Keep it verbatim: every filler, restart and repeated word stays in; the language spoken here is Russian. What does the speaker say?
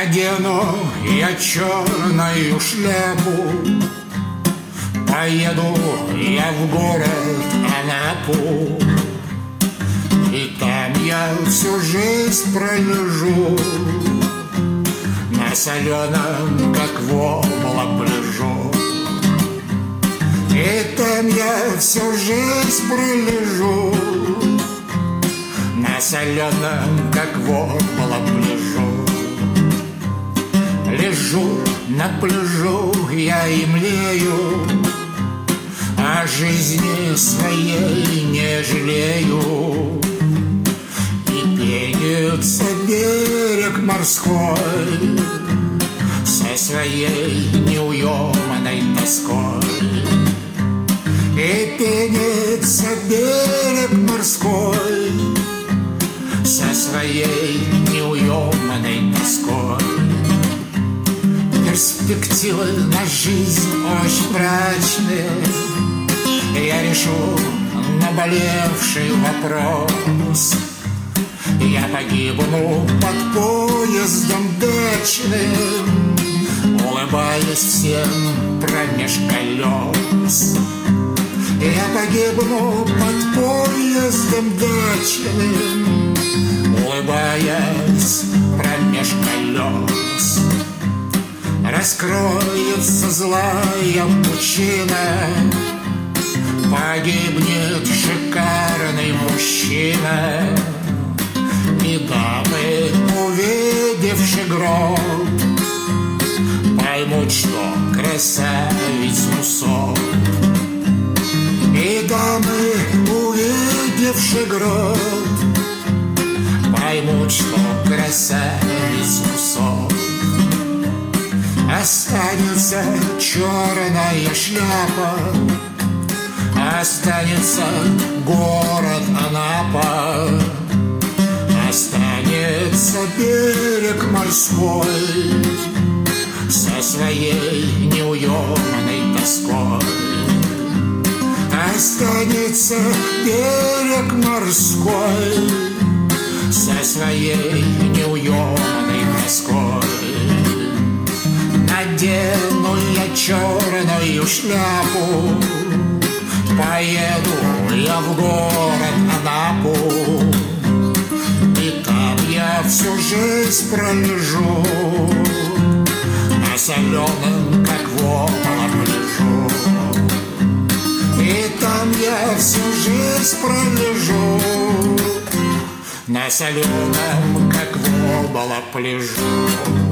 Надену я черную шляпу, поеду я в город Анапу, и там я всю жизнь пролежу, на соленом, как вобла, пляжу. И там я всю жизнь пролежу, на соленом, как вобла, пляжу. Лежу на пляжу я и млею, о жизни своей не жалею. И пенится берег морской со своей неуемной тоской. И пенится берег морской со своей неуемной тоской. Перспективы на жизнь очень мрачные, я решу наболевший вопрос. Я погибну под поездом дачным, улыбаясь всем промеж колес. Я погибну под поездом дачным, улыбаясь промеж колес. Раскроется злая пучина, погибнет шикарный мужчина. И дамы, увидевши гроб, поймут, что красавиц мусор. И дамы, увидевши гроб, поймут, что красавиц мусор. Останется черная шляпа, останется город Анапа, останется берег морской со своей неуемной тоской. Останется берег морской со своей неуемной тоской. Надену я черную шляпу, поеду я в город Анапу, и там я всю жизнь пролежу, на соленом, как вобла, пляжу. И там я всю жизнь пролежу, на соленом, как вобла, пляжу.